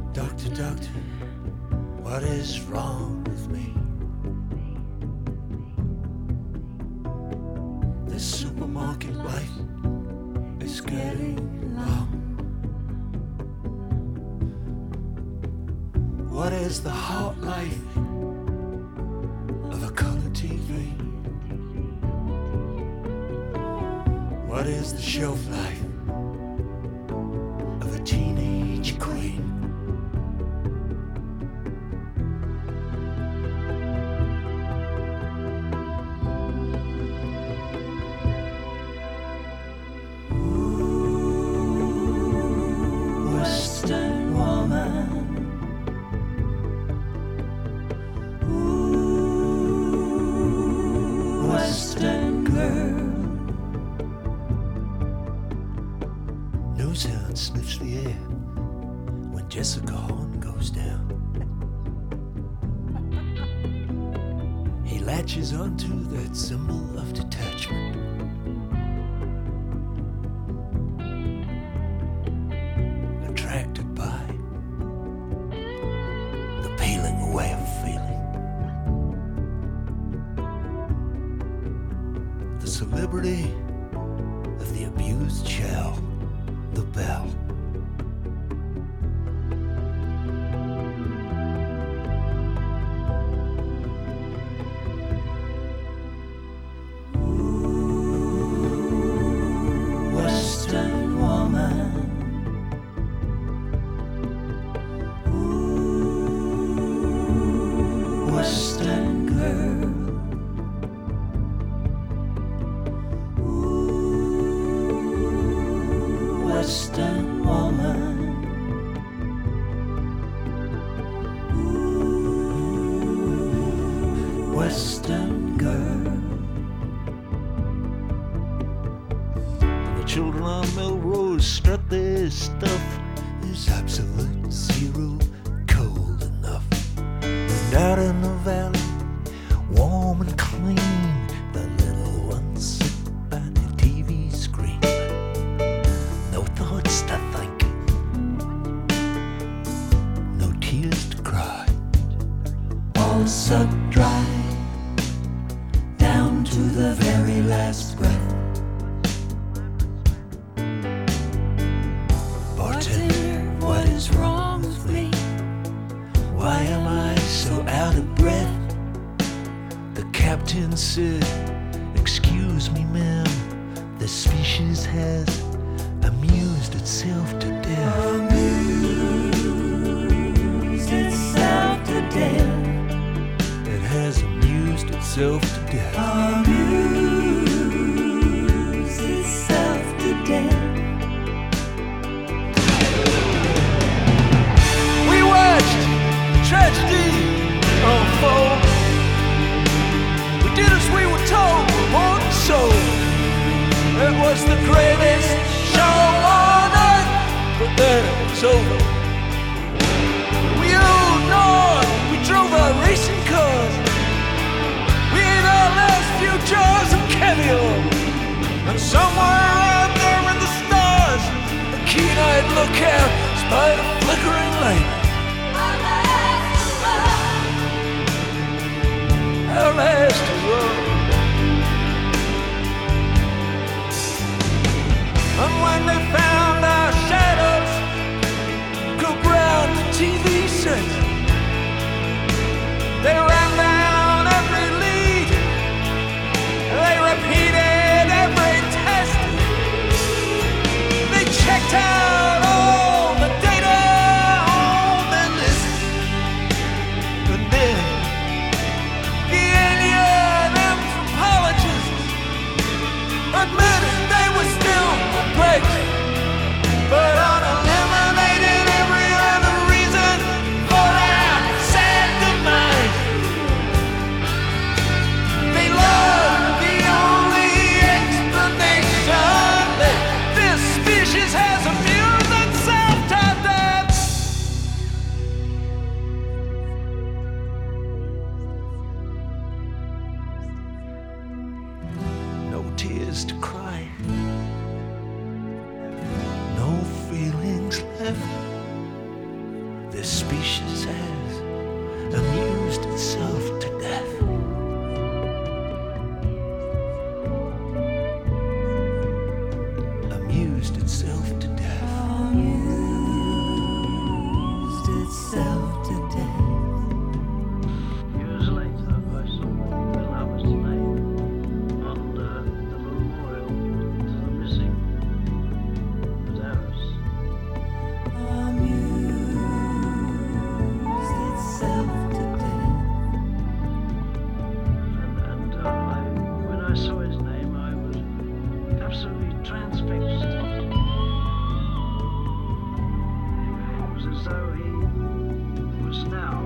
Doctor, doctor, what is wrong with me? This supermarket life is getting long. What is the hot life of a color TV? What is the shelf life of a teenage queen? Western woman, Western girl. Newshound sniffs the air when Jessica Horn goes down. He latches onto that symbol of detachment. Attracted by the peeling away of feeling. The celebrity of the abused shell, the bell. Western woman, Western girl, Western woman, Western girl. The children on Melrose strut their stuff. There's absolute zero cold enough. And out in the valley, warm and clean, the little ones sit by the TV screen. No thoughts to think, no tears to cry. All sucked dry, down to the very last breath. Bartender, what is wrong with me? Why am I so out of breath? The captain said, excuse me, ma'am, the species has amused itself to death. Amused itself to death. It has amused itself to death. Amused itself to death. We watched tragedy unfold. We did as we were told, bought and sold. It was the greatest show on earth, but then it was over. We owed north, we drove our racing cars. We ate our last few jars of caviar. And somewhere out there in the stars, a keen-eyed lookout spied a flickering light. Our last love. And when they found our shadows go round the TV set, they ran down every lead. They repeated every test. They checked out all the data on the list. And then the alien anthropologists admitted they were still great, but uneliminated every other reason for their sad demise. They love the only explanation that this species has amused itself to death. No tears to cry, no feelings left. This species has amused itself to death. Amused itself to death. Amused itself to death. Years later, I saw the lover's name on the memorial to the missing Paris. Amused itself to death. And when I saw his name, I was absolutely transfixed. It was as though he was now